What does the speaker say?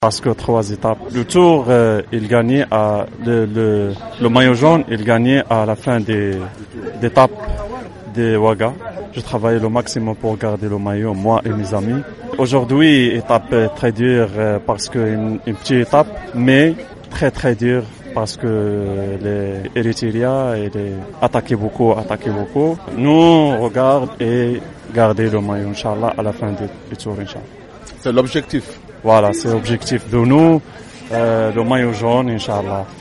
Parce que 3 étapes. Le tour, il gagnait le maillot jaune, il gagnait à la fin des étapes des Ouaga. Je travaillais le maximum pour garder le maillot, moi et mes amis. Aujourd'hui, étape très dure parce que une petite étape, mais très dure parce que les Eritrea attaquaient beaucoup. Nous, on regarde et garder le maillot, Inch'Allah, à la fin du tour, Inch'Allah. C'est l'objectif. Voilà, c'est l'objectif de nous, le maillot jaune, Inch'Allah.